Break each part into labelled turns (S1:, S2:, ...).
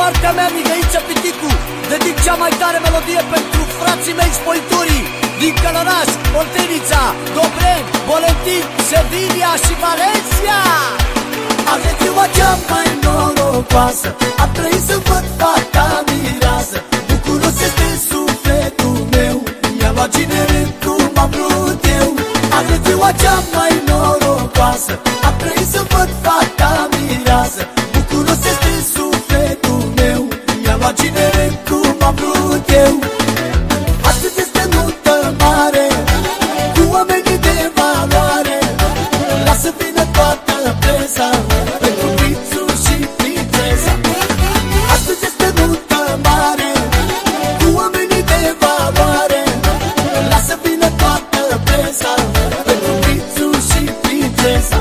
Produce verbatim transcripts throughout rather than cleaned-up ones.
S1: partea mea, Mihăiță Piticu, dedic cea mai tare melodie pentru frații mei spăiturii din Călăraș, Oltenița, Dobreni, Bolentin, Sevilla și Valencia. Azi e ziua cea mai norocoasă, am trăit să văd fata mireasă. Bucuros este sufletul meu, i-a luat ginere cum am vrut eu. Azi e ziua cea mai norocoasă, am trăit să văd fata mireasă. Bucuros este sufletul meu, i-a luat ginere cum am vrut eu. Astăzi este nuntă mare, cu oamenii de valoare. Lasă vină toată presa, pentru prințul și prințesa. Astăzi este nuntă mare, cu oamenii de valoare. Lasă vină toată presa, pentru prințul și prințesa.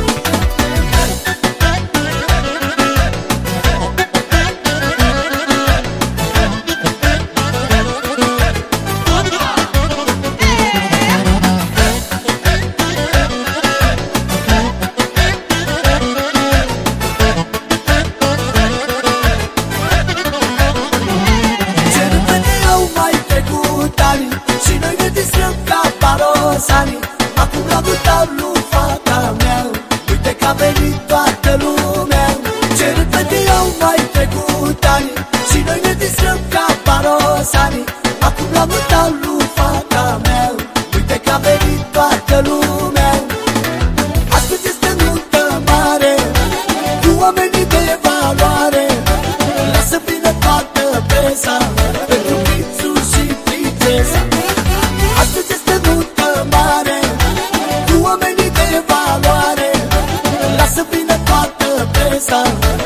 S1: Și noi ne distrăm ca parosani. Acum la dutau lui fata mea, uite că a venit toată lumea. Ce repede au mai trecut ani, și noi ne distrăm ca parosani. Acum la dutau lui fata mea, uite că a venit toată lumea. Astăzi este nuntă mare, cu oamenii de valoare. Lasă vină toată presa, pentru prințul și prințesa. Astăzi este nuntă mare, cu oamenii de valoare. Lasă vină toată presa,